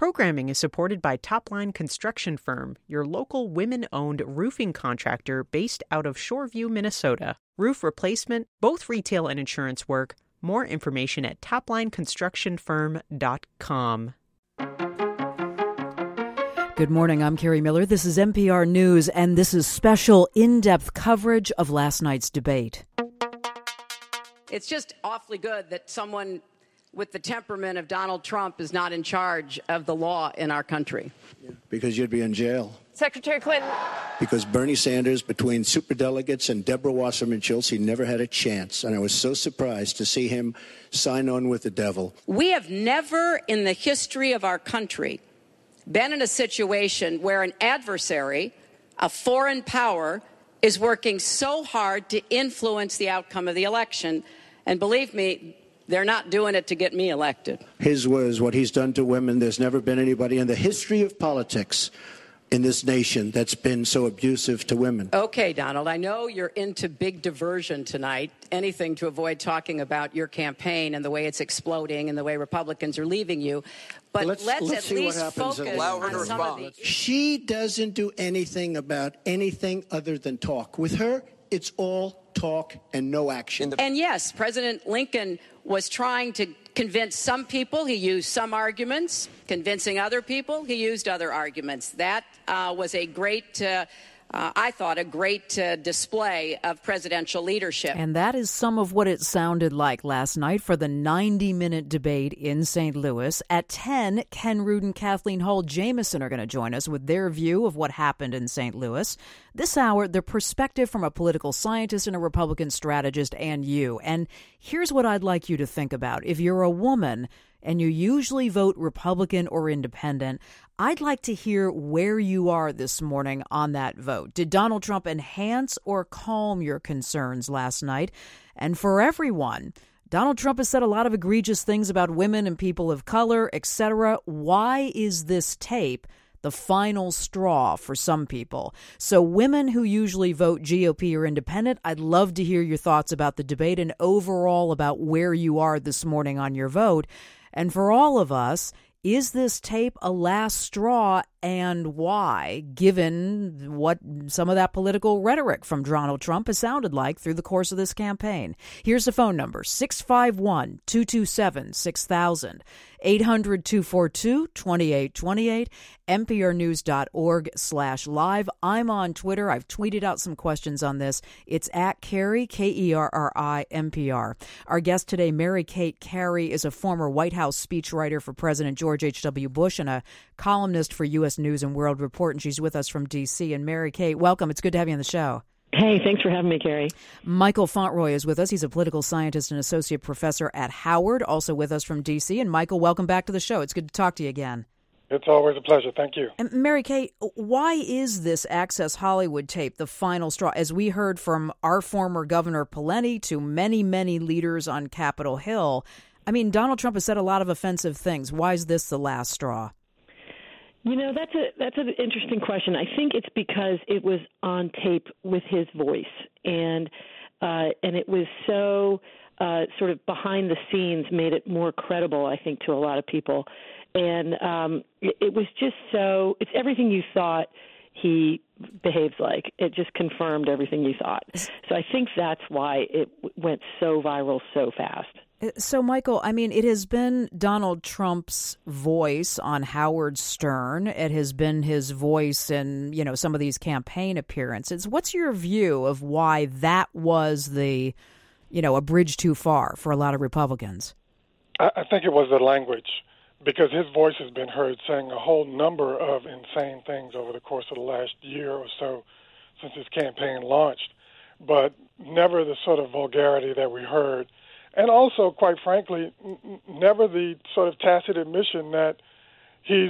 Programming is supported by Topline Construction Firm, your local women-owned roofing contractor based out of Shoreview, Minnesota. Roof replacement, both retail and insurance work. More information at toplineconstructionfirm.com. Good morning, I'm Carrie Miller. This is NPR News, and this is special in-depth coverage of last night's debate. It's just awfully good that someone with the temperament of Donald Trump is not in charge of the law in our country. Because you'd be in jail. Secretary Clinton. Because Bernie Sanders, between superdelegates and Deborah Wasserman Schultz, he never had a chance. And I was so surprised to see him sign on with the devil. We have never in the history of our country been in a situation where an adversary, a foreign power, is working so hard to influence the outcome of the election. And believe me, they're not doing it to get me elected. His was what he's done to women. There's never been anybody in the history of politics in this nation that's been so abusive to women. Okay, Donald, I know you're into big diversion tonight, anything to avoid talking about your campaign and the way it's exploding and the way Republicans are leaving you. But let's at least focus on some of these. She doesn't do anything about anything other than talk. With her, it's all talk and no action. And yes, President Lincoln was trying to convince some people. He used some arguments. Convincing other people, he used other arguments. That was a great, I thought, a great display of presidential leadership. And that is some of what it sounded like last night for the 90-minute debate in St. Louis. At 10, Ken Rood and Kathleen Hull Jamieson are going to join us with their view of what happened in St. Louis. This hour, their perspective from a political scientist and a Republican strategist and you. And here's what I'd like you to think about. If you're a woman and you usually vote Republican or Independent, I'd like to hear where you are this morning on that vote. Did Donald Trump enhance or calm your concerns last night? And for everyone, Donald Trump has said a lot of egregious things about women and people of color, etc. Why is this tape the final straw for some people? So women who usually vote GOP or Independent, I'd love to hear your thoughts about the debate and overall about where you are this morning on your vote. And for all of us, is this tape a last straw, and why, given what some of that political rhetoric from Donald Trump has sounded like through the course of this campaign? Here's the phone number, 651-227-6000, 800-242-2828, nprnews.org/live. I'm on Twitter. I've tweeted out some questions on this. It's at Kerry, Kerri, NPR. Our guest today, Mary Kate Carey, is a former White House speechwriter for President George H.W. Bush and a columnist for U.S. News and World Report, and she's with us from D.C. And Mary Kate, welcome. It's good to have you on the show. Hey, thanks for having me, Carrie. Michael Fontroy is with us. He's a political scientist and associate professor at Howard, also with us from D.C. And Michael, welcome back to the show. It's good to talk to you again. It's always a pleasure. Thank you. And Mary Kate, why is this Access Hollywood tape the final straw? As we heard from our former Governor Pawlenty to many, many leaders on Capitol Hill, I mean, Donald Trump has said a lot of offensive things. Why is this the last straw? You know, that's an interesting question. I think it's because it was on tape with his voice, and it was so sort of behind the scenes, made it more credible, I think, to a lot of people. And it was just so, it's everything you thought he behaves like. It just confirmed everything you thought. So I think that's why it went so viral so fast. So, Michael, I mean, it has been Donald Trump's voice on Howard Stern. It has been his voice in, you know, some of these campaign appearances. What's your view of why that was a bridge too far for a lot of Republicans? I think it was the language, because his voice has been heard saying a whole number of insane things over the course of the last year or so since his campaign launched, but never the sort of vulgarity that we heard. And also, quite frankly, never the sort of tacit admission that he's,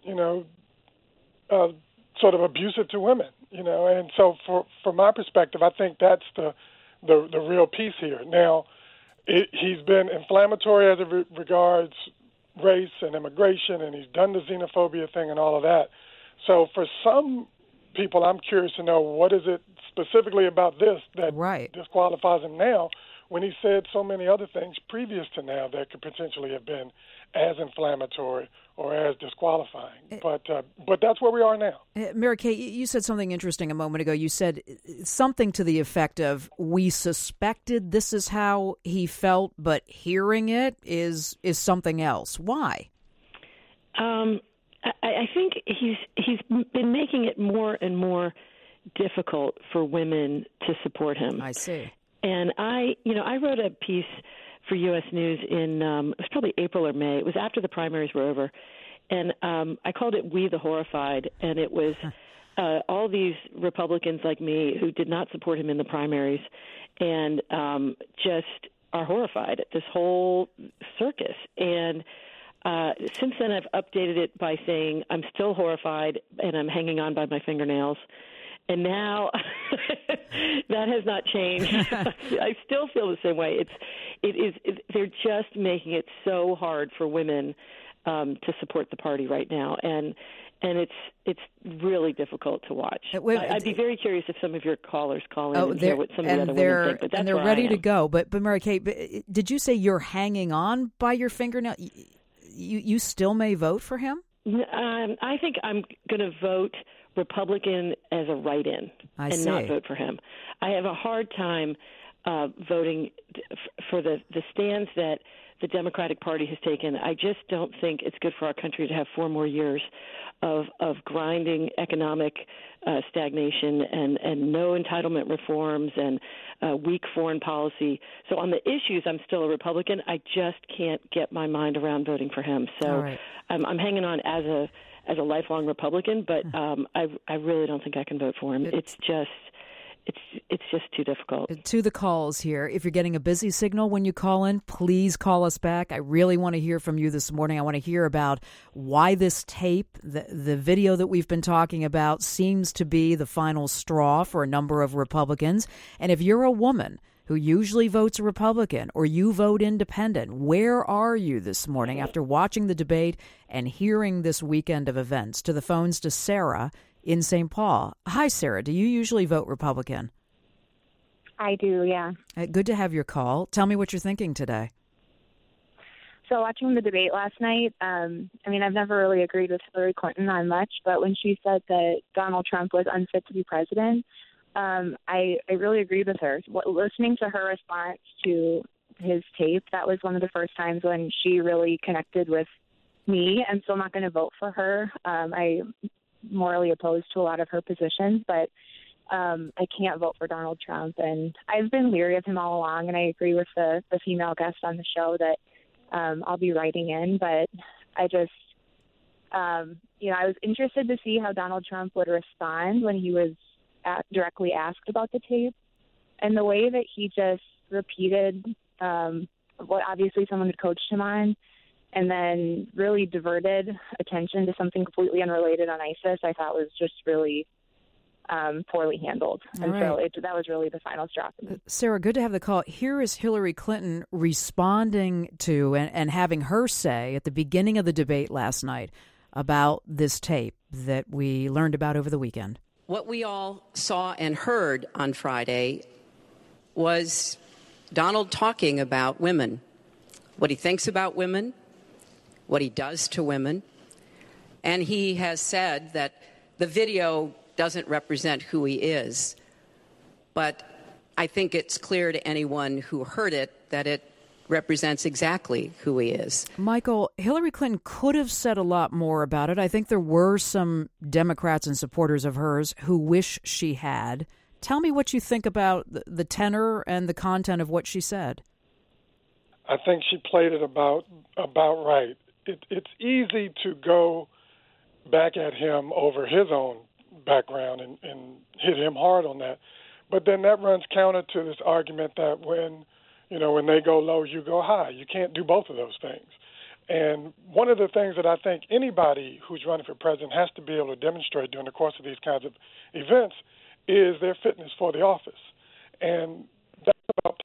sort of abusive to women, And so from my perspective, I think that's the real piece here. Now, he's been inflammatory as it regards race and immigration, and he's done the xenophobia thing and all of that. So for some people, I'm curious to know, what is it specifically about this that disqualifies him now, when he said so many other things previous to now that could potentially have been as inflammatory or as disqualifying. But that's where we are now. Mary Kay, you said something interesting a moment ago. You said something to the effect of, we suspected this is how he felt, but hearing it is something else. Why? I think he's been making it more and more difficult for women to support him. I see. And I wrote a piece for U.S. News in it was probably April or May. It was after the primaries were over, and I called it "We the Horrified," and it was all these Republicans like me who did not support him in the primaries, and just are horrified at this whole circus. And since then, I've updated it by saying I'm still horrified and I'm hanging on by my fingernails. And now that has not changed. I still feel the same way. They're just making it so hard for women to support the party right now, and it's really difficult to watch. I'd be very curious if some of your callers call in and hear what some of the other women think. But that's and they're ready to go. But Mary Kay, did you say you're hanging on by your fingernail? You still may vote for him? I think I'm going to vote Republican as a write-in and not vote for him. I have a hard time voting for the stands that the Democratic Party has taken. I just don't think it's good for our country to have 4 more years of grinding economic stagnation and no entitlement reforms and weak foreign policy. So on the issues, I'm still a Republican. I just can't get my mind around voting for him. So right. I'm hanging on as a lifelong Republican, but I really don't think I can vote for him. It's just too difficult. To the calls here. If you're getting a busy signal when you call in, please call us back. I really want to hear from you this morning. I want to hear about why this tape, the video that we've been talking about, seems to be the final straw for a number of Republicans. And if you're a woman who usually votes Republican or you vote independent, where are you this morning after watching the debate and hearing this weekend of events? To the phones to Sarah in St. Paul. Hi, Sarah. Do you usually vote Republican? I do, yeah. Good to have your call. Tell me what you're thinking today. So watching the debate last night, I've never really agreed with Hillary Clinton on much, but when she said that Donald Trump was unfit to be president, I really agreed with her. Listening to her response to his tape, that was one of the first times when she really connected with me, and so I'm not going to vote for her. I'm morally opposed to a lot of her positions, but I can't vote for Donald Trump. And I've been leery of him all along, and I agree with the female guest on the show that I'll be writing in. But I just, I was interested to see how Donald Trump would respond when he was directly asked about the tape. And the way that he just repeated what obviously someone had coached him on, and then really diverted attention to something completely unrelated on ISIS, I thought was just really poorly handled. And so that was really the final straw for me. Sarah, good to have the call. Here is Hillary Clinton responding to and having her say at the beginning of the debate last night about this tape that we learned about over the weekend. What we all saw and heard on Friday was Donald talking about women, what he thinks about women, what he does to women. And he has said that the video doesn't represent who he is. But I think it's clear to anyone who heard it that it represents exactly who he is. Michael, Hillary Clinton could have said a lot more about it. I think there were some Democrats and supporters of hers who wish she had. Tell me what you think about the tenor and the content of what she said. I think she played it about right. It's easy to go back at him over his own background and hit him hard on that. But then that runs counter to this argument that when they go low, you go high. You can't do both of those things. And one of the things that I think anybody who's running for president has to be able to demonstrate during the course of these kinds of events is their fitness for the office. And that's about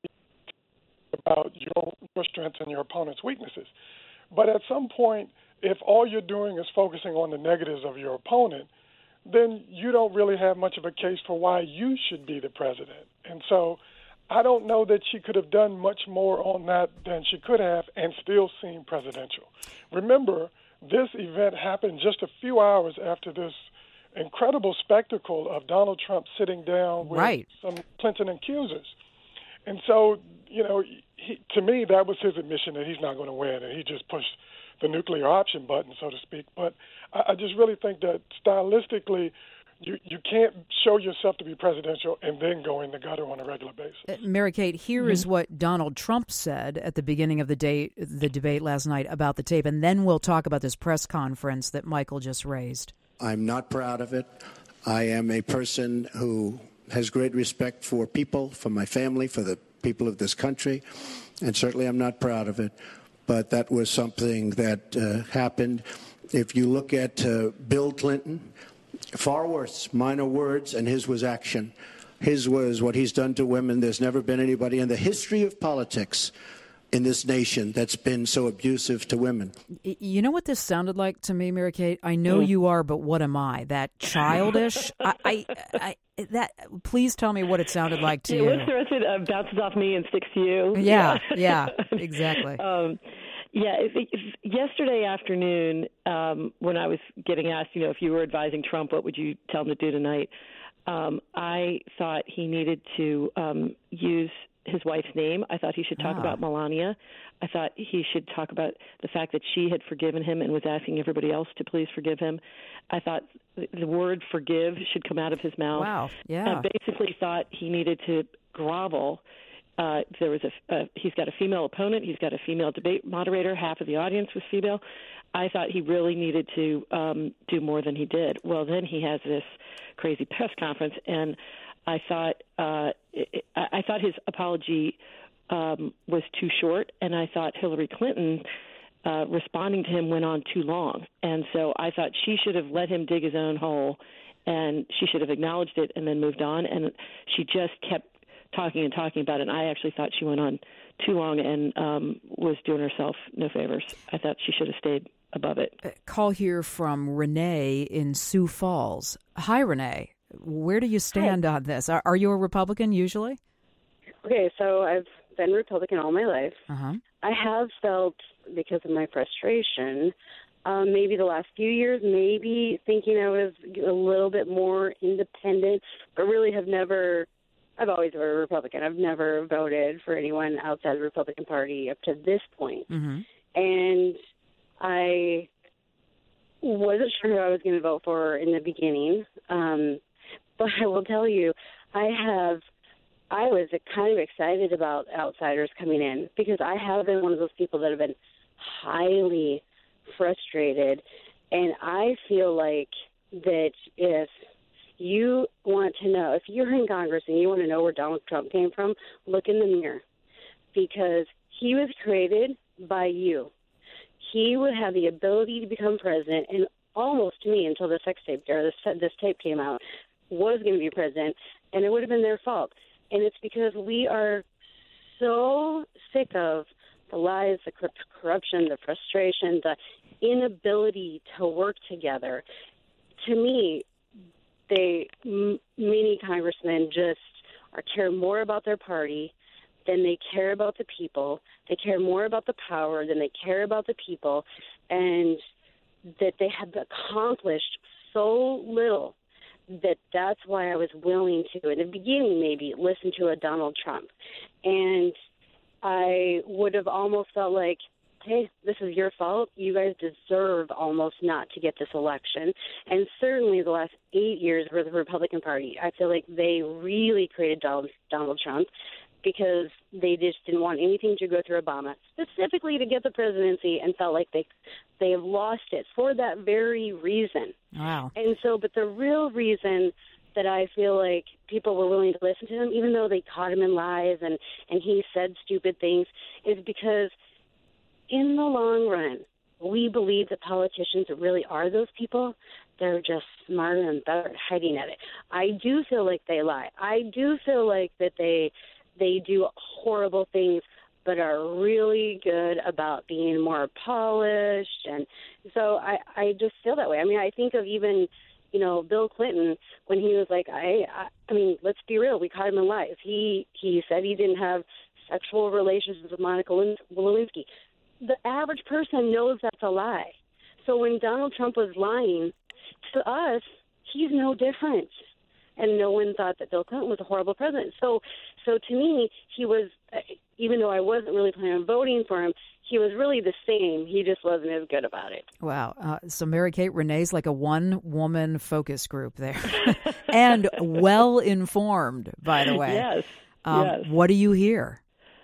policy, about your strengths and your opponent's weaknesses. But at some point, if all you're doing is focusing on the negatives of your opponent, then you don't really have much of a case for why you should be the president. And so I don't know that she could have done much more on that than she could have and still seem presidential. Remember, this event happened just a few hours after this incredible spectacle of Donald Trump sitting down with some Clinton accusers. And so, to me, that was his admission that he's not going to win, and he just pushed the nuclear option button, so to speak. But I just really think that stylistically, you can't show yourself to be presidential and then go in the gutter on a regular basis. Mary Kate, here is what Donald Trump said at the beginning of the debate last night about the tape, and then we'll talk about this press conference that Michael just raised. I'm not proud of it. I am a person who has great respect for people, for my family, for the people of this country, and certainly I'm not proud of it. But that was something that happened. If you look at Bill Clinton, far worse, minor words, and his was action. His was what he's done to women. There's never been anybody in the history of politics in this nation that's been so abusive to women. You know what this sounded like to me, Mary Kate? I know you are, but what am I? That childish? Please tell me what it sounded like to you. What's the rest of it? Bounces off me and sticks to you. Yeah, exactly. Yesterday afternoon, when I was getting asked, if you were advising Trump, what would you tell him to do tonight? I thought he needed to use his wife's name. I thought he should talk about Melania. I thought he should talk about the fact that she had forgiven him and was asking everybody else to please forgive him. I thought the word forgive should come out of his mouth. Wow, yeah. I basically thought he needed to grovel. There was he's got a female opponent. He's got a female debate moderator. Half of the audience was female. I thought he really needed to do more than he did. Well, then he has this crazy press conference, and I thought his apology was too short, and I thought Hillary Clinton responding to him went on too long. And so I thought she should have let him dig his own hole, and she should have acknowledged it and then moved on. And she just kept talking about it. And I actually thought she went on too long and was doing herself no favors. I thought she should have stayed above it. Call here from Renee in Sioux Falls. Hi, Renee. Where do you stand on this? Are you a Republican usually? Okay, so I've been Republican all my life. Uh-huh. I have felt, because of my frustration, maybe the last few years, maybe thinking I was a little bit more independent, but really I've always voted Republican. I've never voted for anyone outside the Republican Party up to this point. Mm-hmm. And I wasn't sure who I was going to vote for in the beginning. But I will tell you, I was kind of excited about outsiders coming in because I have been one of those people that have been highly frustrated. And I feel like that if you want to know, if you're in Congress and you want to know where Donald Trump came from, look in the mirror, because he was created by you. He would have the ability to become president, and almost to me, until this tape came out, was going to be president, and it would have been their fault. And it's because we are so sick of the lies, the corruption, the frustration, the inability to work together. To me, many congressmen just care more about their party than they care about the people. They care more about the power than they care about the people, and that they have accomplished so little that's why I was willing to, in the beginning maybe, listen to a Donald Trump. And I would have almost felt like, hey, this is your fault. You guys deserve almost not to get this election. And certainly the last 8 years for the Republican Party, I feel like they really created Donald Trump because they just didn't want anything to go through Obama, specifically to get the presidency, and felt like they have lost it for that very reason. Wow. And so, but the real reason that I feel like people were willing to listen to him, even though they caught him in lies and he said stupid things, is because in the long run, we believe that politicians really are those people. They're just smarter and better at hiding at it. I do feel like they lie. I do feel like that they do horrible things, but are really good about being more polished. And so I just feel that way. I mean, I think of even Bill Clinton, when he was like, I mean, let's be real, we caught him alive. He said he didn't have sexual relations with Monica Lewinsky. The average person knows that's a lie. So when Donald Trump was lying to us, he's no different. And no one thought that Bill Clinton was a horrible president. So to me, he was, even though I wasn't really planning on voting for him, he was really the same. He just wasn't as good about it. Wow. So Mary Kate, Renee's like a one-woman focus group there. And well-informed, by the way. Yes. Yes. What do you hear?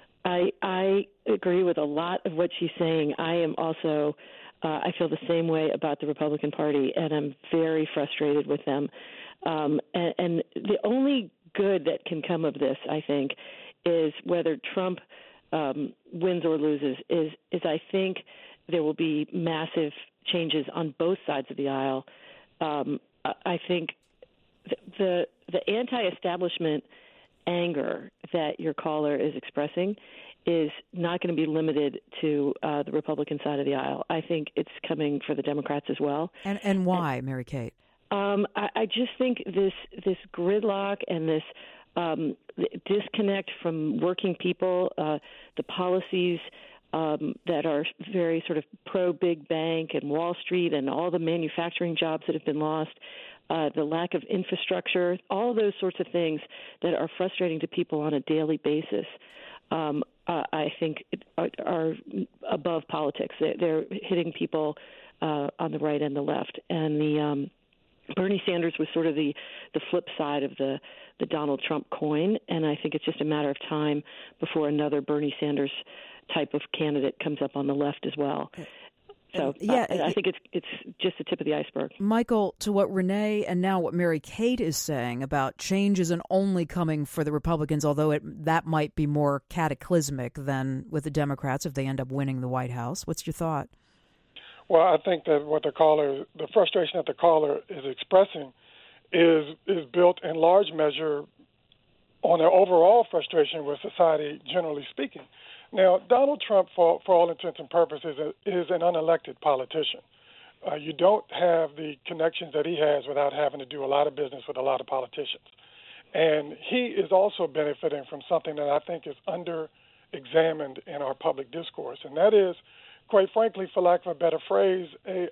I agree with a lot of what she's saying. I am also, I feel the same way about the Republican Party, and I'm very frustrated with them. And the only good that can come of this, I think, is whether Trump wins or loses, is I think there will be massive changes on both sides of the aisle. I think the anti-establishment anger that your caller is expressing is not going to be limited to the Republican side of the aisle. I think it's coming for the Democrats as well. And why, Mary Kate? I just think this gridlock and this disconnect from working people, the policies that are very sort of pro-big bank and Wall Street and all the manufacturing jobs that have been lost, the lack of infrastructure, all those sorts of things that are frustrating to people on a daily basis, I think are above politics. They're hitting people on the right and the left. And the Bernie Sanders was sort of the flip side of the Donald Trump coin, and I think it's just a matter of time before another Bernie Sanders type of candidate comes up on the left as well. So I think it's just the tip of the iceberg. Michael, to what Renee and now what Mary Kate is saying about change isn't only coming for the Republicans, although that might be more cataclysmic than with the Democrats if they end up winning the White House. What's your thought? Well, I think that the frustration that the caller is expressing is built in large measure on their overall frustration with society, generally speaking. Now, Donald Trump, for all intents and purposes, is an unelected politician. You don't have the connections that he has without having to do a lot of business with a lot of politicians. And he is also benefiting from something that I think is under-examined in our public discourse, and that is, quite frankly, for lack of a better phrase,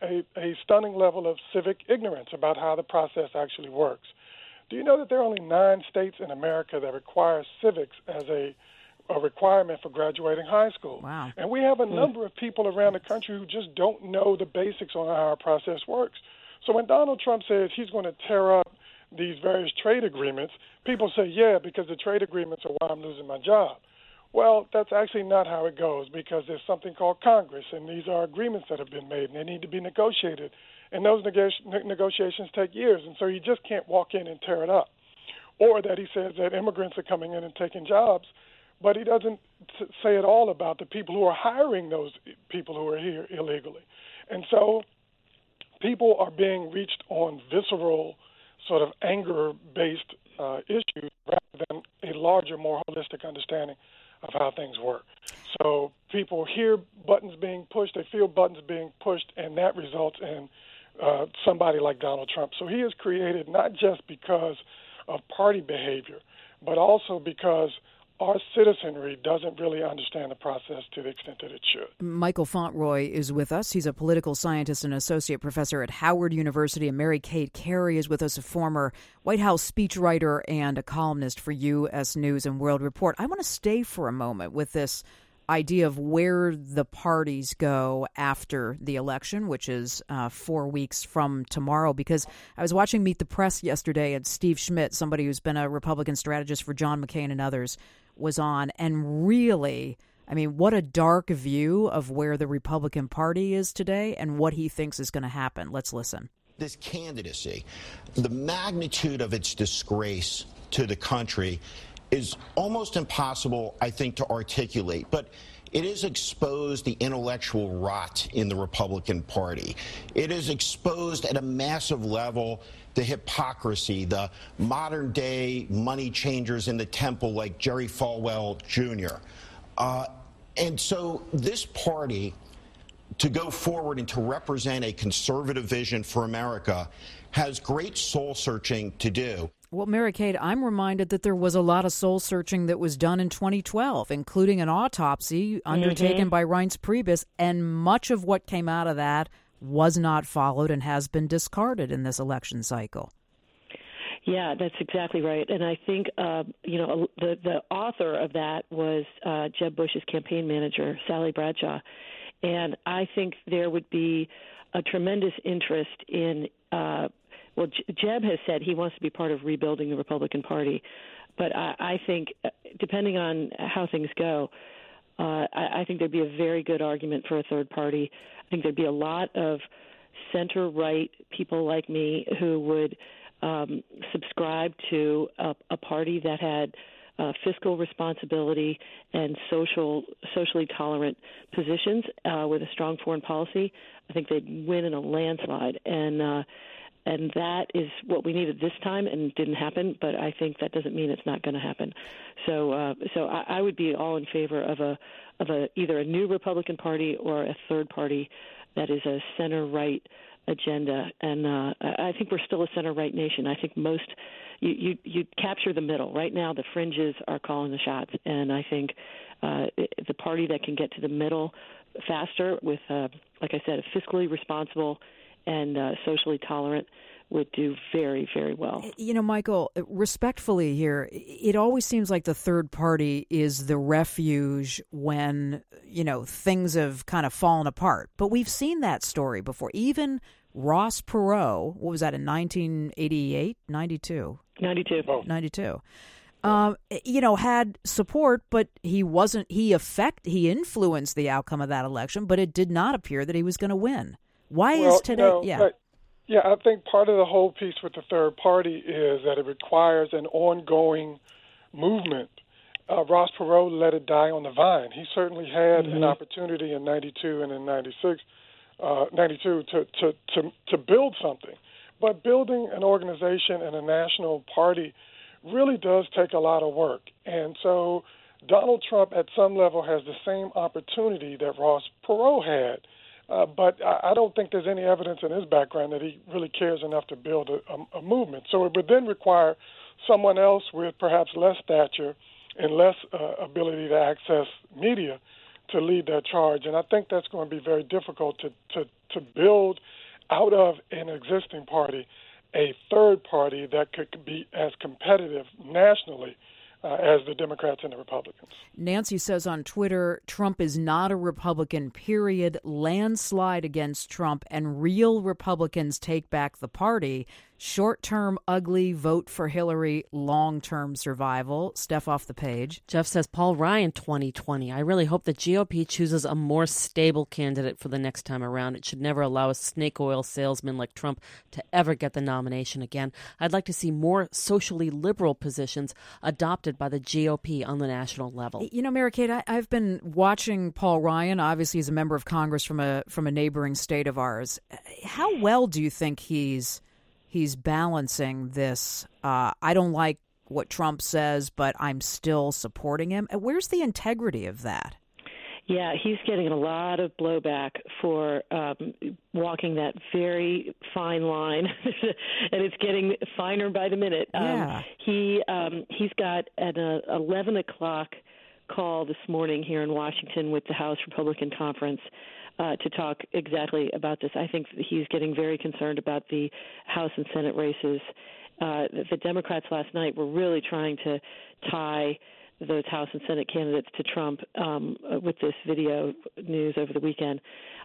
a stunning level of civic ignorance about how the process actually works. Do you know that there are only 9 states in America that require civics as a requirement for graduating high school? Wow. And we have a number of people around the country who just don't know the basics on how our process works. So when Donald Trump says he's going to tear up these various trade agreements, people say, yeah, because the trade agreements are why I'm losing my job. Well, that's actually not how it goes, because there's something called Congress, and these are agreements that have been made, and they need to be negotiated. And those negotiations take years, and so you just can't walk in and tear it up. Or that he says that immigrants are coming in and taking jobs, but he doesn't say at all about the people who are hiring those people who are here illegally. And so people are being reached on visceral, sort of anger-based issues rather than a larger, more holistic understanding of how things work. So people hear buttons being pushed, they feel buttons being pushed, and that results in somebody like Donald Trump. So he is created not just because of party behavior, but also because our citizenry doesn't really understand the process to the extent that it should. Michael Fontroy is with us. He's a political scientist and associate professor at Howard University. And Mary Kate Carey is with us, a former White House speechwriter and a columnist for U.S. News and World Report. I want to stay for a moment with this idea of where the parties go after the election, which is 4 weeks from tomorrow, because I was watching Meet the Press yesterday, and Steve Schmidt, somebody who's been a Republican strategist for John McCain and others, was on, and really, I mean, what a dark view of where the Republican Party is today and what he thinks is going to happen. Let's listen. This candidacy, the magnitude of its disgrace to the country is almost impossible, I think, to articulate. But it has exposed the intellectual rot in the Republican Party. It has exposed at a massive level the hypocrisy, the modern-day money changers in the temple like Jerry Falwell Jr. And so this party to go forward and to represent a conservative vision for America has great soul-searching to do. Well, Mary-Kate, I'm reminded that there was a lot of soul-searching that was done in 2012, including an autopsy undertaken by Reince Priebus, and much of what came out of that was not followed and has been discarded in this election cycle. Yeah, that's exactly right. And I think, the author of that was Jeb Bush's campaign manager, Sally Bradshaw. And I think there would be a tremendous interest in, Jeb has said he wants to be part of rebuilding the Republican Party. But I think, depending on how things go, I think there'd be a very good argument for a third party. I think there'd be a lot of center-right people like me who would subscribe to a party that had fiscal responsibility and socially tolerant positions with a strong foreign policy. I think they'd win in a landslide, and that is what we needed this time, and it didn't happen. But I think that doesn't mean it's not going to happen. So I would be all in favor of either a new Republican Party or a third party that is a center-right agenda, and I think we're still a center-right nation. I think you capture the middle. Right now, the fringes are calling the shots, and I think the party that can get to the middle faster with, like I said, a fiscally responsible and socially tolerant would do very, very well. You know, Michael, respectfully here, it always seems like the third party is the refuge when, things have kind of fallen apart. But we've seen that story before. Even Ross Perot, what was that, in 1988, 92? 92. Oh. 92. Had support, but he influenced the outcome of that election, but it did not appear that he was going to win. Why is today? Yeah, I think part of the whole piece with the third party is that it requires an ongoing movement. Ross Perot let it die on the vine. He certainly had an opportunity in 92 and in 92 to build something. But building an organization and a national party really does take a lot of work. And so Donald Trump at some level has the same opportunity that Ross Perot had. But I don't think there's any evidence in his background that he really cares enough to build a movement. So it would then require someone else with perhaps less stature and less ability to access media to lead that charge. And I think that's going to be very difficult to build out of an existing party a third party that could be as competitive nationally as the Democrats and the Republicans. Nancy says on Twitter, Trump is not a Republican, period. Landslide against Trump, and real Republicans take back the party. Short-term ugly, vote for Hillary, long-term survival. Steph off the page. Jeff says, Paul Ryan 2020. I really hope the GOP chooses a more stable candidate for the next time around. It should never allow a snake oil salesman like Trump to ever get the nomination again. I'd like to see more socially liberal positions adopted by the GOP on the national level. You know, Mary-Kate, I've been watching Paul Ryan. Obviously, he's a member of Congress from a neighboring state of ours. How well do you think he's balancing this? I don't like what Trump says, but I'm still supporting him. Where's the integrity of that? Yeah, he's getting a lot of blowback for walking that very fine line, and it's getting finer by the minute. Yeah. He's got an 11 o'clock call this morning here in Washington with the House Republican Conference to talk exactly about this. I think he's getting very concerned about the House and Senate races. The Democrats last night were really trying to tie those House and Senate candidates to Trump with this video news over the weekend.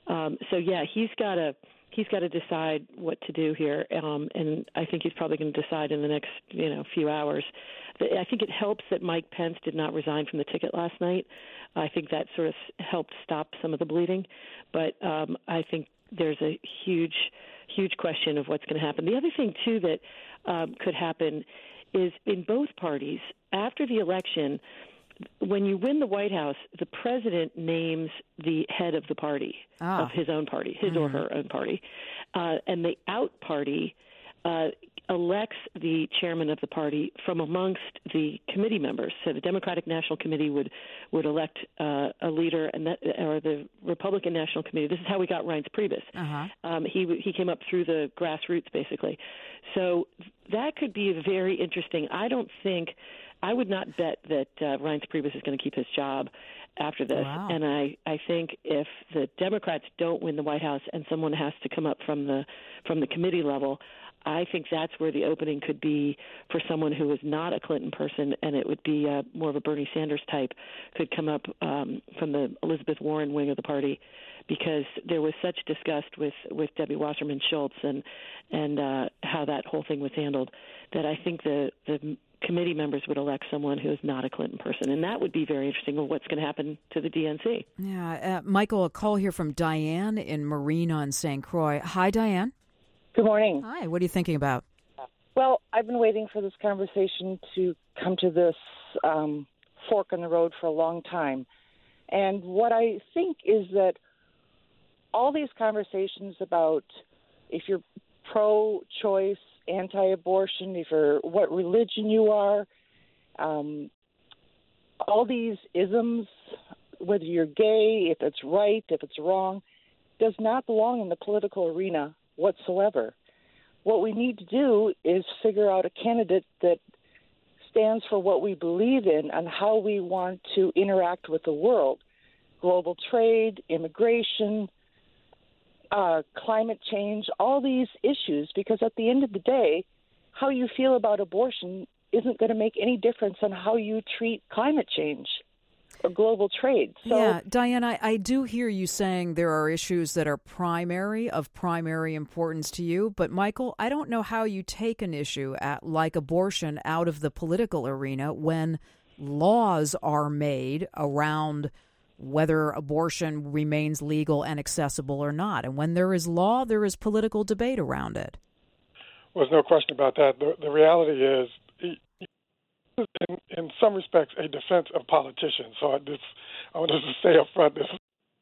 So yeah, he's got to decide what to do here, and I think he's probably going to decide in the next few hours. I think it helps that Mike Pence did not resign from the ticket last night. I think that sort of helped stop some of the bleeding, but I think there's a huge question of what's going to happen. The other thing too that could happen is in both parties, after the election, when you win the White House, the president names the head of the party, of his own party, his or her own party. And the out party elects the chairman of the party from amongst the committee members. So the Democratic National Committee would elect a leader, and or the Republican National Committee. This is how we got Reince Priebus. He came up through the grassroots, basically. So that could be very interesting. I would not bet that Reince Priebus is going to keep his job after this. Wow. And I think if the Democrats don't win the White House and someone has to come up from the committee level, I think that's where the opening could be for someone who is not a Clinton person, and it would be more of a Bernie Sanders type, could come up from the Elizabeth Warren wing of the party, because there was such disgust with Debbie Wasserman Schultz and how that whole thing was handled, that I think the committee members would elect someone who is not a Clinton person, and that would be very interesting of what's going to happen to the DNC. Yeah, Michael, a call here from Diane in Marine on St. Croix. Hi, Diane. Good morning. Hi, what are you thinking about? Well, I've been waiting for this conversation to come to this fork in the road for a long time. And what I think is that all these conversations about if you're pro-choice, anti-abortion, if you're what religion you are, all these isms, whether you're gay, if it's right, if it's wrong, does not belong in the political arena whatsoever. What we need to do is figure out a candidate that stands for what we believe in and how we want to interact with the world. Global trade, immigration, climate change, all these issues, because at the end of the day, how you feel about abortion isn't going to make any difference on how you treat climate change or global trade. So, yeah, Diane, I do hear you saying there are issues that are of primary importance to you. But, Michael, I don't know how you take an issue like abortion out of the political arena when laws are made around whether abortion remains legal and accessible or not. And when there is law, there is political debate around it. Well, there's no question about that. The reality is, in some respects, a defense of politicians. So I want to say up front this.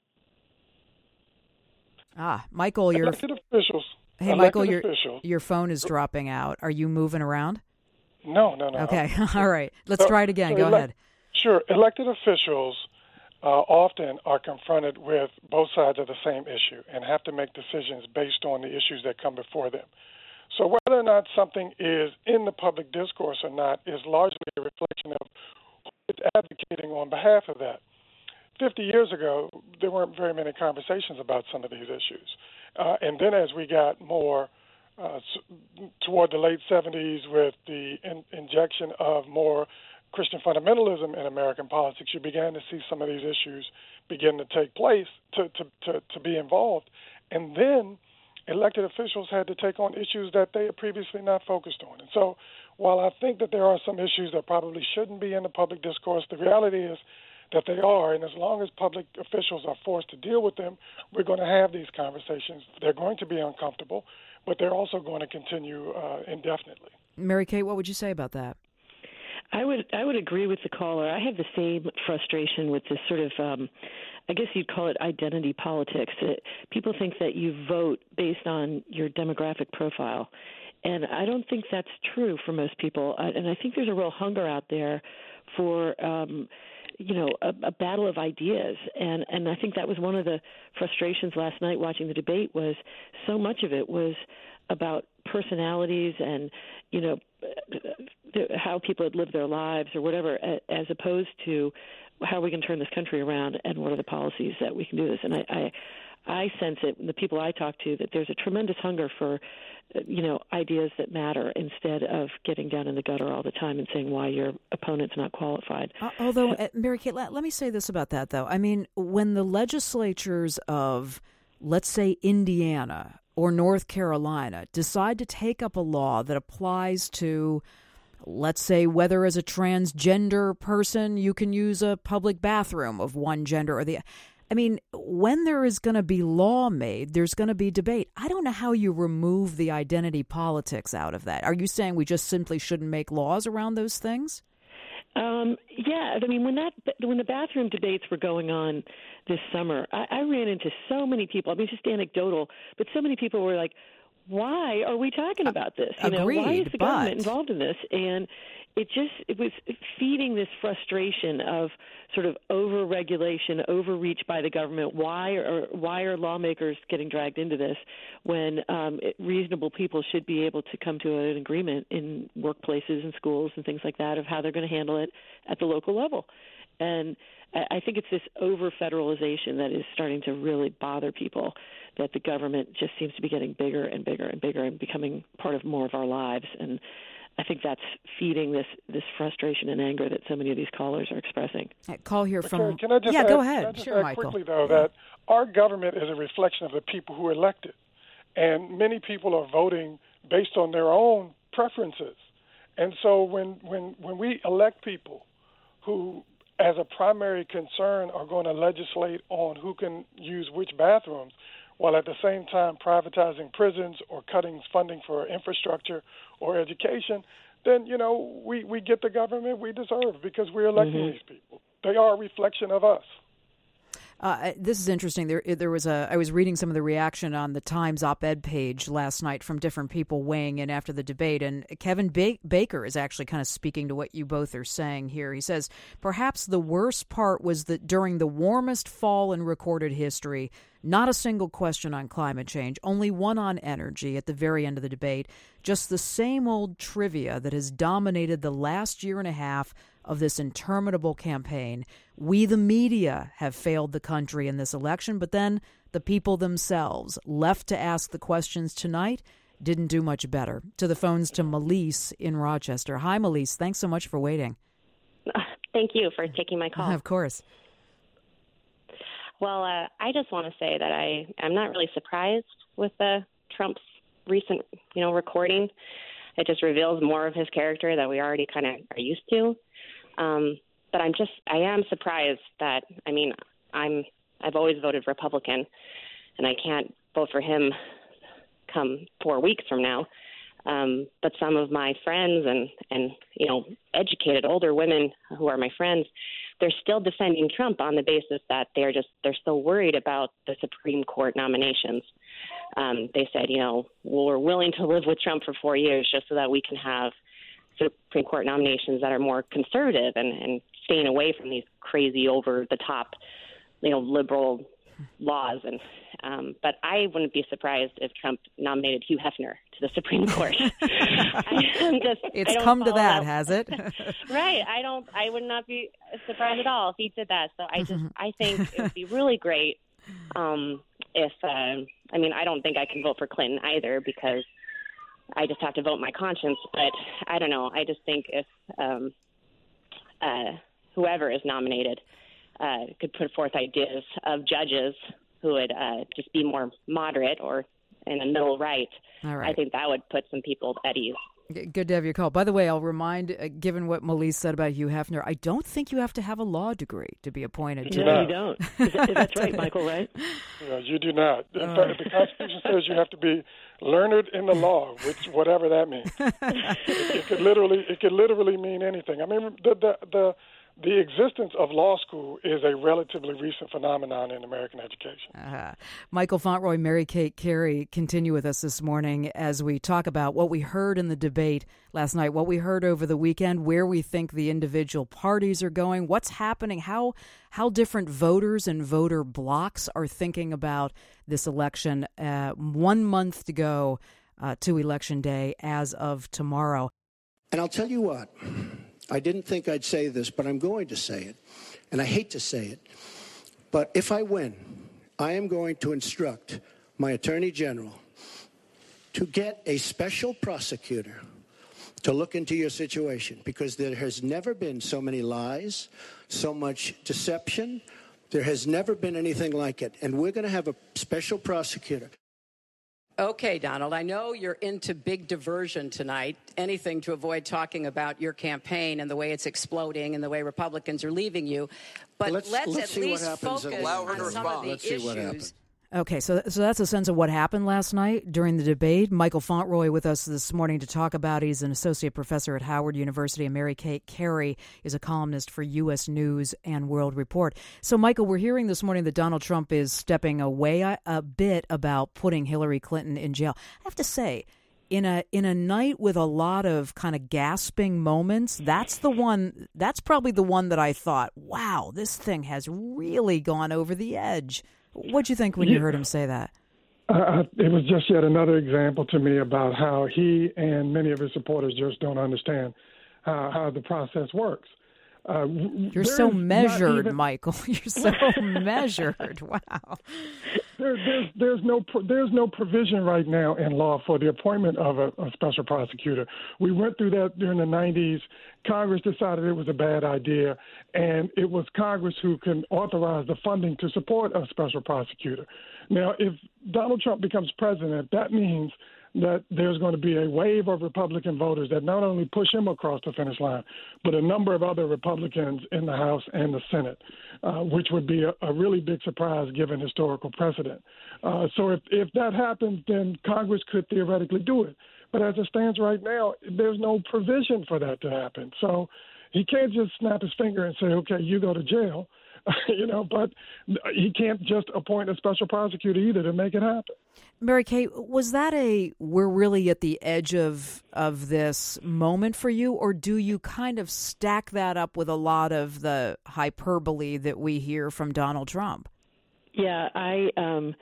Michael, elected officials. Hey, Michael, your phone is dropping out. Are you moving around? No. Okay, all right. Let's try it again. Go ahead. Sure. Elected officials often are confronted with both sides of the same issue and have to make decisions based on the issues that come before them. So whether or not something is in the public discourse or not is largely a reflection of who is advocating on behalf of that. 50 years ago, there weren't very many conversations about some of these issues. And then as we got more toward the late 70s with the injection of more Christian fundamentalism in American politics, you began to see some of these issues begin to take place, to be involved. And then elected officials had to take on issues that they had previously not focused on. And so while I think that there are some issues that probably shouldn't be in the public discourse, the reality is that they are. And as long as public officials are forced to deal with them, we're going to have these conversations. They're going to be uncomfortable, but they're also going to continue indefinitely. Mary Kate, what would you say about that? I would agree with the caller. I have the same frustration with this sort of I guess you'd call it identity politics. People think that you vote based on your demographic profile, and I don't think that's true for most people. And I think there's a real hunger out there for a battle of ideas, and I think that was one of the frustrations last night watching the debate. Was so much of it was about personalities and how people had lived their lives or whatever, as opposed to how we can turn this country around and what are the policies that we can do this. And I sense it in the people I talk to that there's a tremendous hunger for ideas that matter instead of getting down in the gutter all the time and saying why your opponent's not qualified. Although, Mary Kate, let me say this about that, though. I mean, when the legislatures of, let's say, Indiana or North Carolina decide to take up a law that applies to, let's say, whether as a transgender person you can use a public bathroom of one gender or the... I mean, when there is going to be law made, there's going to be debate. I don't know how you remove the identity politics out of that. Are you saying we just simply shouldn't make laws around those things? Yeah, I mean, when the bathroom debates were going on this summer, I ran into so many people. I mean, it's just anecdotal, but so many people were like, why are we talking about this? Agreed, why is the government but involved in this? And it was feeding this frustration of sort of over-regulation, overreach by the government. Why are lawmakers getting dragged into this when reasonable people should be able to come to an agreement in workplaces and schools and things like that of how they're going to handle it at the local level? And I think it's this over-federalization that is starting to really bother people, that the government just seems to be getting bigger and bigger and bigger and becoming part of more of our lives. And I think that's feeding this frustration and anger that so many of these callers are expressing. Call here from... Can I just add, go ahead. Can I just sure, add Michael. quickly, though, that our government is a reflection of the people who elect it. And many people are voting based on their own preferences. And so when we elect people who, as a primary concern, are going to legislate on who can use which bathrooms, while at the same time privatizing prisons or cutting funding for infrastructure or education, then, we get the government we deserve because we're electing these people. They are a reflection of us. This is interesting. There was I was reading some of the reaction on the Times op-ed page last night from different people weighing in after the debate, and Kevin Baker is actually kind of speaking to what you both are saying here. He says, perhaps the worst part was that during the warmest fall in recorded history, not a single question on climate change, only one on energy at the very end of the debate, just the same old trivia that has dominated the last year and a half of this interminable campaign. We, the media, have failed the country in this election, but then the people themselves, left to ask the questions tonight, didn't do much better. To the phones to Melise in Rochester. Hi, Melise. Thanks so much for waiting. Thank you for taking my call. Of course. Well, I just want to say that I'm not really surprised with Trump's recent, recording. It just reveals more of his character that we already kind of are used to. But I am surprised that, I've always voted Republican, and I can't vote for him come 4 weeks from now. But some of my friends and educated older women who are my friends, they're still defending Trump on the basis that they're still worried about the Supreme Court nominations. They said, we're willing to live with Trump for 4 years just so that we can have Supreme Court nominations that are more conservative and staying away from these crazy over-the-top, liberal laws. And but I wouldn't be surprised if Trump nominated Hugh Hefner to the Supreme Court. It's come to that, has it? Right. I would not be surprised at all if he did that. So I think it would be really great if I don't think I can vote for Clinton either because I just have to vote my conscience. But I don't know. I just think if whoever is nominated could put forth ideas of judges who would just be more moderate or in the middle right, all right, I think that would put some people at ease. Good to have your call. By the way, I'll remind, given what Melise said about Hugh Hefner, I don't think you have to have a law degree to be appointed. No, you don't. That's right, Michael, right? No, you do not. In fact, the Constitution says you have to be learned in the law, which whatever that means. It could literally mean anything. I mean, the existence of law school is a relatively recent phenomenon in American education. Michael Fontroy, Mary Kate Carey continue with us this morning as we talk about what we heard in the debate last night, what we heard over the weekend, where we think the individual parties are going, what's happening, how different voters and voter blocs are thinking about this election. 1 month to go to Election Day as of tomorrow. And I'll tell you what. I didn't think I'd say this, but I'm going to say it, and I hate to say it. But if I win, I am going to instruct my Attorney General to get a special prosecutor to look into your situation, because there has never been so many lies, so much deception. There has never been anything like it, and we're going to have a special prosecutor. Okay, Donald, I know you're into big diversion tonight, anything to avoid talking about your campaign and the way it's exploding and the way Republicans are leaving you. But let's at least focus on some of the issues Okay, so that's a sense of what happened last night during the debate. Michael Fontroy with us this morning to talk about it. He's an associate professor at Howard University, and Mary Kate Carey is a columnist for U.S. News and World Report. So, Michael, we're hearing this morning that Donald Trump is stepping away a bit about putting Hillary Clinton in jail. I have to say, in a night with a lot of kind of gasping moments, that's probably the one that I thought, wow, this thing has really gone over the edge. What'd you think when you heard him say that? It was just yet another example to me about how he and many of his supporters just don't understand how the process works. You're so measured, Michael. You're so measured. Wow. There's no provision right now in law for the appointment of a special prosecutor. We went through that during the 90s. Congress decided it was a bad idea, and it was Congress who can authorize the funding to support a special prosecutor. Now, if Donald Trump becomes president, that means that there's going to be a wave of Republican voters that not only push him across the finish line, but a number of other Republicans in the House and the Senate, which would be a really big surprise given historical precedent. So if that happens, then Congress could theoretically do it. But as it stands right now, there's no provision for that to happen. So he can't just snap his finger and say, okay, you go to jail. But he can't just appoint a special prosecutor either to make it happen. Mary Kate, was that we're really at the edge of this moment for you, or do you kind of stack that up with a lot of the hyperbole that we hear from Donald Trump? Yeah, I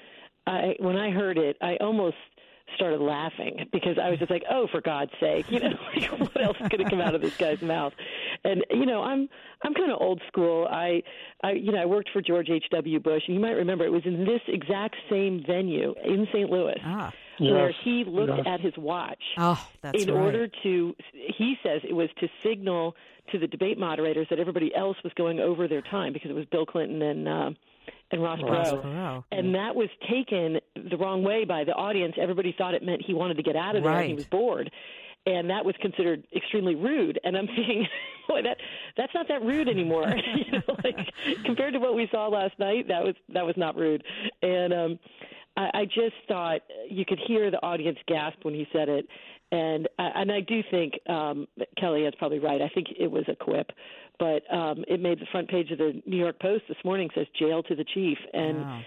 when I heard it, I almost started laughing because I was just like, oh, for God's sake, what else is going to come out of this guy's mouth? And, I'm kind of old school. I worked for George H.W. Bush, and you might remember it was in this exact same venue in St. Louis where he looked at his watch in order to, he says it was to signal to the debate moderators that everybody else was going over their time because it was Bill Clinton and Ross Perot. And that was taken the wrong way by the audience. Everybody thought it meant he wanted to get out of there and he was bored. And that was considered extremely rude. And I'm thinking, boy, that's not that rude anymore. Compared to what we saw last night, that was not rude. And I just thought you could hear the audience gasp when he said it. And I do think Kelly is probably right. I think it was a quip. But it made the front page of the New York Post this morning, says jail to the chief. And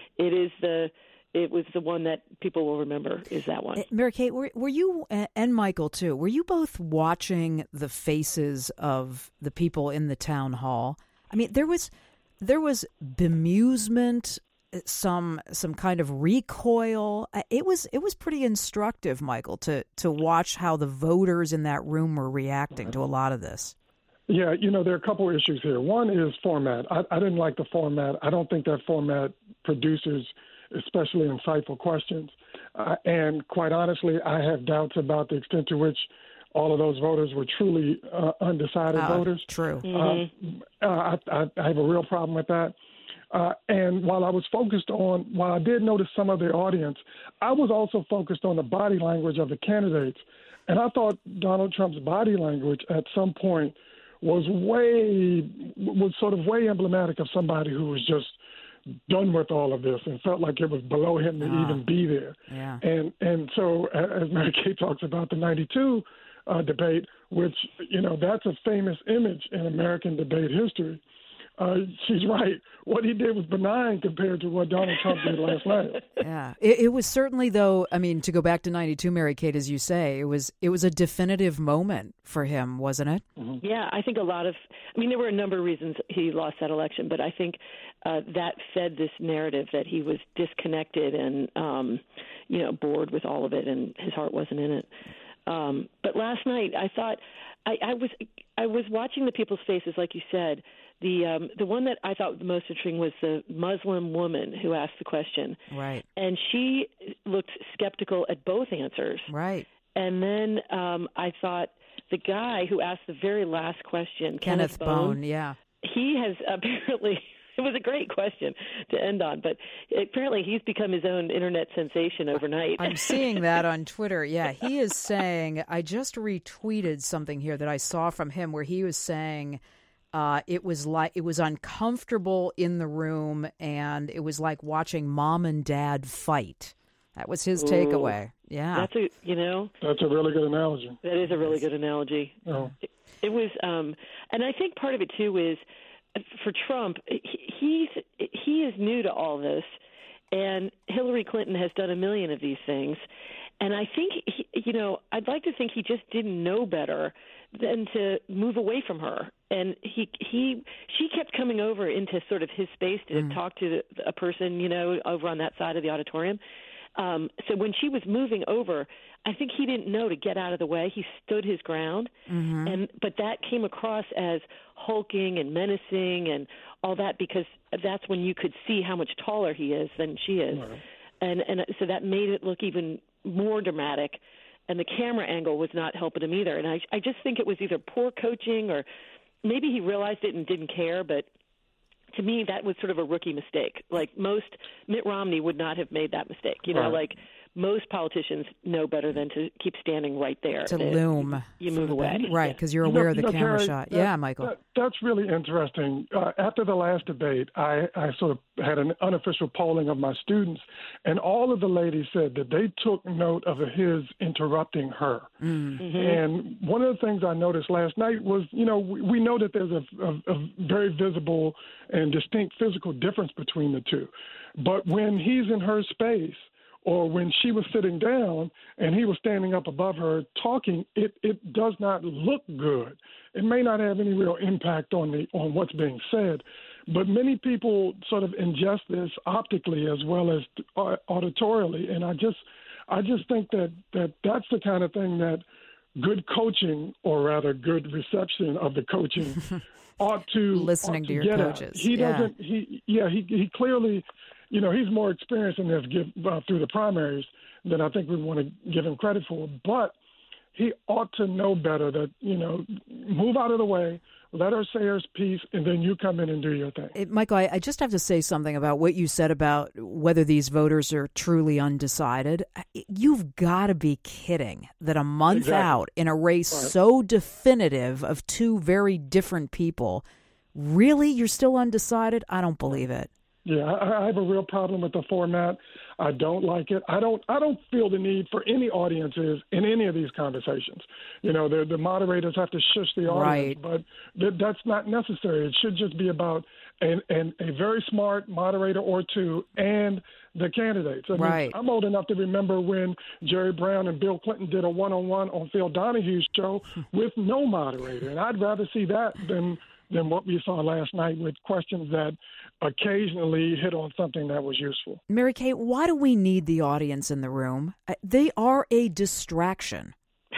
it was the one that people will remember is that one. Mary Kate, were you, and Michael too, were you both watching the faces of the people in the town hall? I mean, there was bemusement, some kind of recoil. It was pretty instructive, Michael, to watch how the voters in that room were reacting to a lot of this. Yeah, there are a couple of issues here. One is format. I didn't like the format. I don't think that format produces especially insightful questions. And quite honestly, I have doubts about the extent to which all of those voters were truly undecided voters. True. I have a real problem with that. And while I did notice some of the audience, I was also focused on the body language of the candidates. And I thought Donald Trump's body language at some point was sort of way emblematic of somebody who was just done with all of this and felt like it was below him to even be there. Yeah. And so as Mary Kate talks about the 92 debate, which, that's a famous image in American debate history. She's right. What he did was benign compared to what Donald Trump did last night. Yeah, it was certainly, though. I mean, to go back to 92, Mary Kate, as you say, it was a definitive moment for him, wasn't it? Mm-hmm. Yeah, I think there were a number of reasons he lost that election, but I think that fed this narrative that he was disconnected and, bored with all of it, and his heart wasn't in it. But last night, I thought I was watching the people's faces, like you said. The one that I thought the most interesting was the Muslim woman who asked the question. Right. And she looked skeptical at both answers. Right. And then I thought the guy who asked the very last question, Kenneth Bone, yeah. He has apparently – it was a great question to end on, but apparently he's become his own internet sensation overnight. I'm seeing that on Twitter. Yeah, he is saying – I just retweeted something here that I saw from him where he was saying – It was uncomfortable in the room, and it was like watching mom and dad fight. That was his takeaway. Yeah, that's a really good analogy. That is a really good analogy. Oh. It was, and I think part of it too is for Trump. He is new to all this, and Hillary Clinton has done a million of these things. And I think, I'd like to think he just didn't know better than to move away from her. And she kept coming over into sort of his space to talk to a person, over on that side of the auditorium. So when she was moving over, I think he didn't know to get out of the way. He stood his ground, but that came across as hulking and menacing and all that, because that's when you could see how much taller he is than she is. Right. And so that made it look even more dramatic, and the camera angle was not helping him either. And I just think it was either poor coaching, or maybe he realized it and didn't care, but to me, that was sort of a rookie mistake. Like Mitt Romney would not have made that mistake. Like most politicians know better than to keep standing right there. To loom. You move away. Right, because you're aware of the camera shot. Yeah, Michael. That's really interesting. After the last debate, I sort of had an unofficial polling of my students, and all of the ladies said that they took note of his interrupting her. Mm-hmm. And one of the things I noticed last night was, we know that there's a very visible and distinct physical difference between the two. But when he's in her space, or when she was sitting down and he was standing up above her talking, it does not look good. It may not have any real impact on what's being said, but many people sort of ingest this optically as well as auditorially, and I just think that that's the kind of thing that good coaching, or rather good reception of the coaching, ought to listening to your coaches. He doesn't. He clearly. He's more experienced in this through the primaries than I think we want to give him credit for. But he ought to know better that, move out of the way, let her say her piece, and then you come in and do your thing. Michael, I just have to say something about what you said about whether these voters are truly undecided. You've got to be kidding that a month out in a race so definitive of two very different people, really, you're still undecided? I don't believe it. Yeah, I have a real problem with the format. I don't like it. I don't feel the need for any audiences in any of these conversations. The moderators have to shush the audience, but that's not necessary. It should just be about a very smart moderator or two and the candidates. I mean, I'm old enough to remember when Jerry Brown and Bill Clinton did a one-on-one on Phil Donahue's show with no moderator, and I'd rather see that than what we saw last night with questions that occasionally hit on something that was useful. Mary Kate, why do we need the audience in the room? They are a distraction.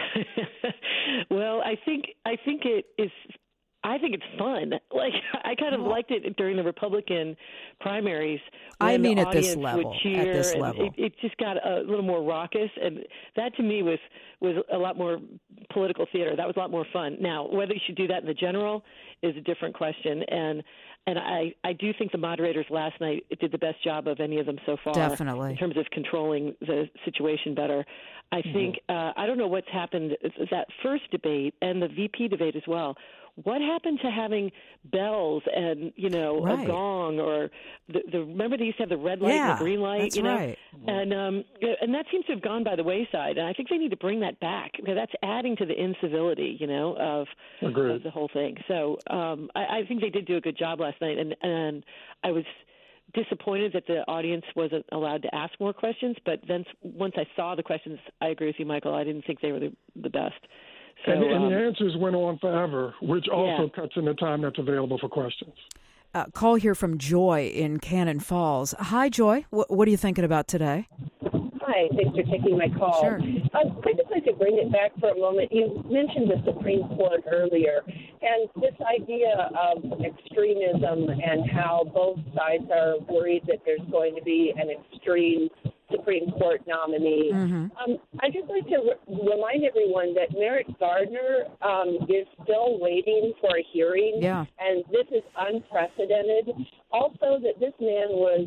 Well, I think it is. I think it's fun. Like, I kind of liked it during the Republican primaries. I mean, at this level. It just got a little more raucous, and that to me was a lot more political theater. That was a lot more fun. Now, whether you should do that in the general is a different question, and I do think the moderators last night did the best job of any of them so far. Definitely. In terms of controlling the situation better. I think, I don't know what's happened, that first debate and the VP debate as well. What happened to having bells and, a gong, or remember they used to have the red light and the green light? That's right. And that seems to have gone by the wayside. And I think they need to bring that back, because that's adding to the incivility, of the whole thing. So I think they did do a good job last night. And I was disappointed that the audience wasn't allowed to ask more questions. But then once I saw the questions, I agree with you, Michael. I didn't think they were the best. So, and the answers went on forever, which also cuts in the time that's available for questions. Call here from Joy in Cannon Falls. Hi, Joy. What are you thinking about today? Hi, thanks for taking my call. Sure. I'd just like to bring it back for a moment. You mentioned the Supreme Court earlier, and this idea of extremism and how both sides are worried that there's going to be an extreme Supreme Court nominee. Mm-hmm. I'd just like to remind everyone that Merrick Gardner is still waiting for a hearing, and this is unprecedented. Also, that this man was,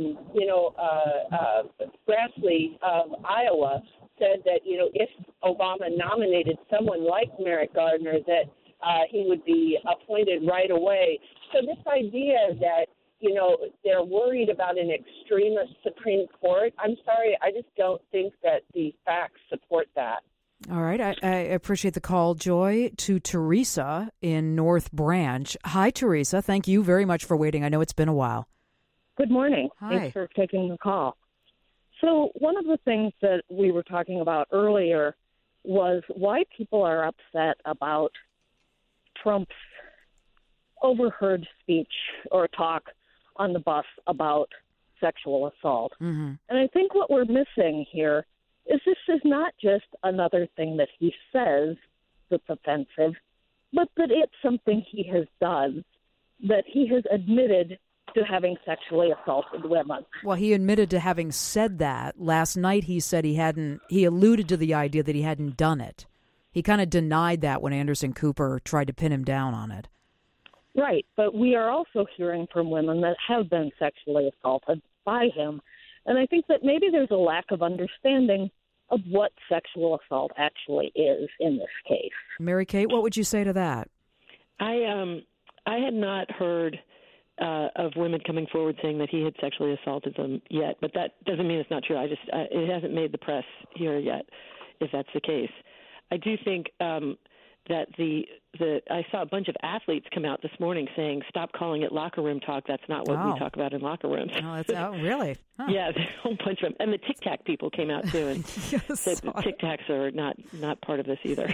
Grassley of Iowa said that, if Obama nominated someone like Merrick Gardner, that he would be appointed right away. So this idea that, they're worried about an extremist Supreme Court, I'm sorry, I just don't think that the facts support that. All right. I appreciate the call, Joy, to Teresa in North Branch. Hi, Teresa. Thank you very much for waiting. I know it's been a while. Good morning. Hi. Thanks for taking the call. So one of the things that we were talking about earlier was why people are upset about Trump's overheard speech or talk on the bus about sexual assault. Mm-hmm. And I think what we're missing here is this is not just another thing that he says that's offensive, but that it's something he has done, that he has admitted to having sexually assaulted women. Well, he admitted to having said that. Last night he said he alluded to the idea that he hadn't done it. He kind of denied that when Anderson Cooper tried to pin him down on it. Right, but we are also hearing from women that have been sexually assaulted by him. And I think that maybe there's a lack of understanding of what sexual assault actually is in this case. Mary Kate, what would you say to that? I had not heard of women coming forward saying that he had sexually assaulted them yet, but that doesn't mean it's not true. It hasn't made the press here yet, if that's the case. I do think that I saw a bunch of athletes come out this morning saying, "Stop calling it locker room talk. That's not what we talk about in locker rooms." Really? Huh. Yeah, there's a whole bunch of them. And the Tic Tac people came out too and said the Tic Tacs are not part of this either.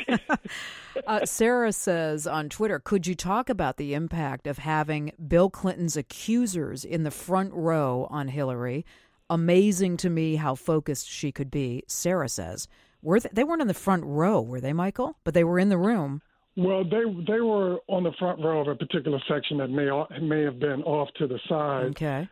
Sarah says on Twitter, could you talk about the impact of having Bill Clinton's accusers in the front row on Hillary? Amazing to me how focused she could be, Sarah says. They weren't in the front row, were they, Michael? But they were in the room. Well, they were on the front row of a particular section that may have been off to the side. Okay.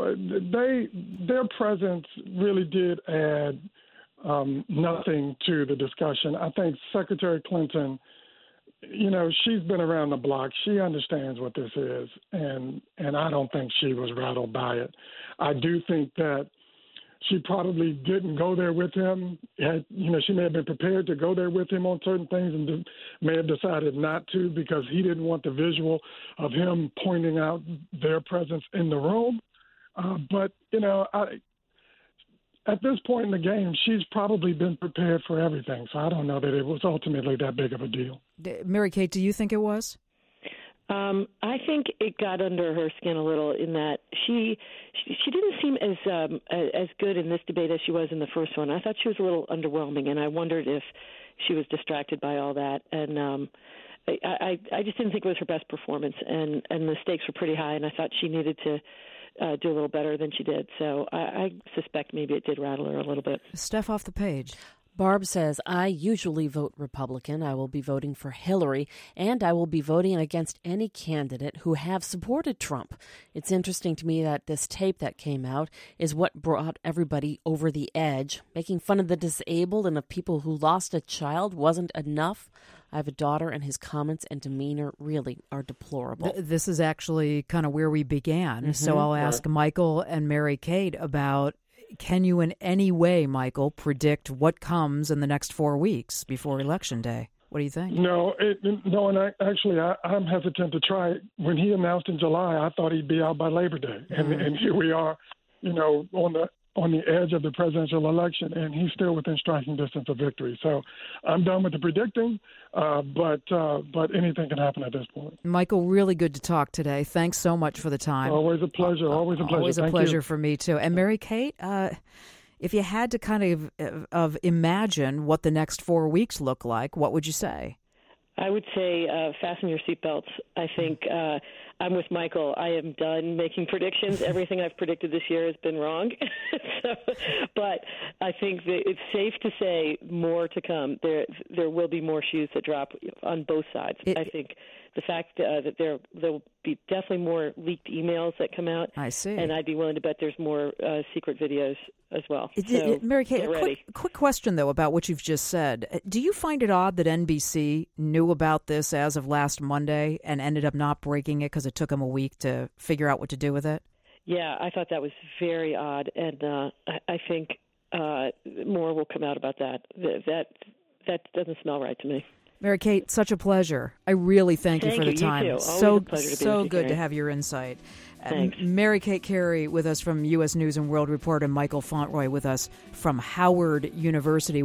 Their presence really did add nothing to the discussion. I think Secretary Clinton, she's been around the block. She understands what this is, and I don't think she was rattled by it. I do think that she probably didn't go there with him. She may have been prepared to go there with him on certain things and may have decided not to because he didn't want the visual of him pointing out their presence in the room. But at this point in the game, she's probably been prepared for everything. So I don't know that it was ultimately that big of a deal. Mary Kate, do you think it was? I think it got under her skin a little in that she didn't seem as good in this debate as she was in the first one. I thought she was a little underwhelming, and I wondered if she was distracted by all that. And I just didn't think it was her best performance, and the stakes were pretty high, and I thought she needed to do a little better than she did. So I suspect maybe it did rattle her a little bit. Steph off the page. Barb says, I usually vote Republican. I will be voting for Hillary, and I will be voting against any candidate who have supported Trump. It's interesting to me that this tape that came out is what brought everybody over the edge. Making fun of the disabled and of people who lost a child wasn't enough. I have a daughter, and his comments and demeanor really are deplorable. This is actually kind of where we began. Mm-hmm. So I'll ask Michael and Mary Kate about, can you in any way, Michael, predict what comes in the next 4 weeks before Election Day? What do you think? No, I'm hesitant to try it. When he announced in July, I thought he'd be out by Labor Day. And here we are, on the edge of the presidential election, and he's still within striking distance of victory. So I'm done with the predicting, but anything can happen at this point. Michael, really good to talk today. Thanks so much for the time. Always a pleasure. Always a pleasure. Always a pleasure for me, too. And Mary Kate, if you had to kind of imagine what the next 4 weeks look like, what would you say? I would say fasten your seatbelts. I think I'm with Michael. I am done making predictions. Everything I've predicted this year has been wrong. But I think that it's safe to say more to come. There will be more shoes that drop on both sides. I think the fact that there will be definitely more leaked emails that come out. I see. And I'd be willing to bet there's more secret videos as well. Mary Kate, a quick question, though, about what you've just said. Do you find it odd that NBC knew about this as of last Monday and ended up not breaking it because it took them a week to figure out what to do with it? Yeah, I thought that was very odd, and I think more will come out about that. That doesn't smell right to me. Mary Kate, such a pleasure. I really thank you for the time. You too. Always a pleasure to be with you, good Carrie. to have your insight. Thanks. Mary Kate Carey with us from U.S. News and World Report, and Michael Fauntleroy with us from Howard University.